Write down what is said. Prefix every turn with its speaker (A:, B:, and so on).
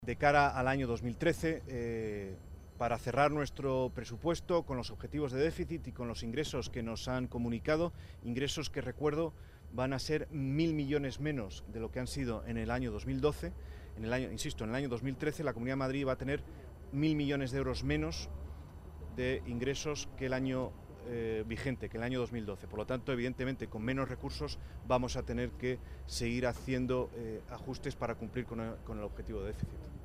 A: De cara al año 2013, para cerrar nuestro presupuesto con los objetivos de déficit y con los ingresos que nos han comunicado, ingresos que, recuerdo, van a ser 1.000 millones menos de lo que han sido en el año 2012. En el año 2013 la Comunidad de Madrid va a tener 1.000 millones de euros menos de ingresos que el año vigente, que el año 2012. Por lo tanto, evidentemente, con menos recursos vamos a tener que seguir haciendo ajustes para cumplir con el objetivo de déficit.